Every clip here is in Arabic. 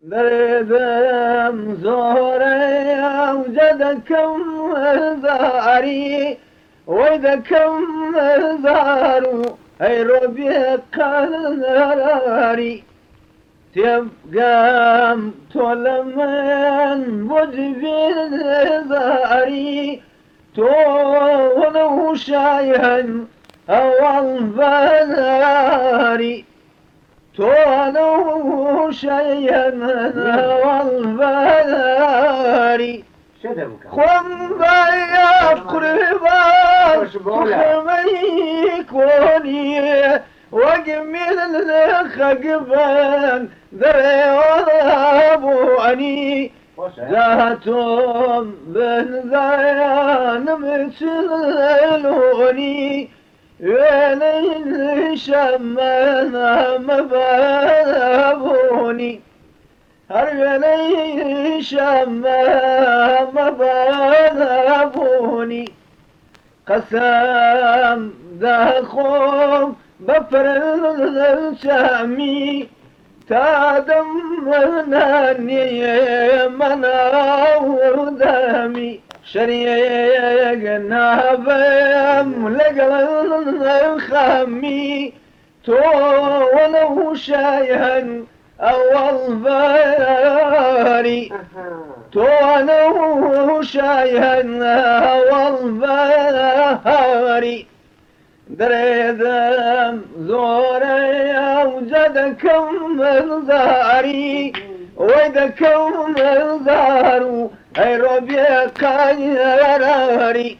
دردم زوري وجدكم زاري ويدكم زارو اي ربي قراري تبقى تولمن وجبين زاري تولو شاين اول بناري تولو شيئا والباري خم يا قربا خميك وني وقمي خقبا ذري وابواني ذاتهم بن ذيان مثلوني ويلي شمنا مبابوني هر ويلي شمنا مبابوني قسم دخوم بفر الشامي تادم مناني منا ودمي شريقنا بهم لقل خمي تولو شيئا أول باري تولو شيئا أول باري دريدم زوري أوجدكم الزاري ويدكم الزارو اي ربي قراري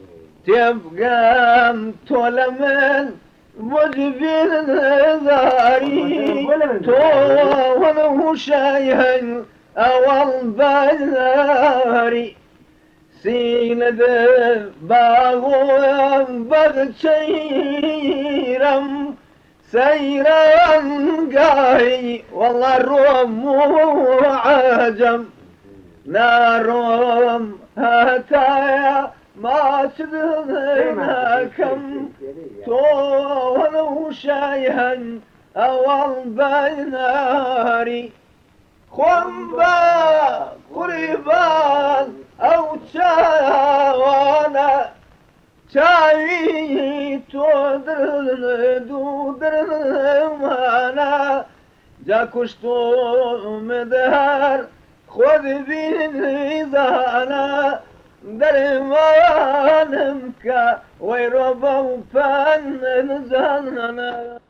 تبقى تولمن وجبين زاري تولو شيئا اول باري سيند باغوم بغشيرم سيران قاي والله الروم عجم نارهم هتايا ما شبهنا كم تولو شيئا أول بيناري خنبا قريبان أو تشاوانا شاي تودر دودر مانا جاكشتو مدهر خذ بيزانا درمانمك ويربو فن زانا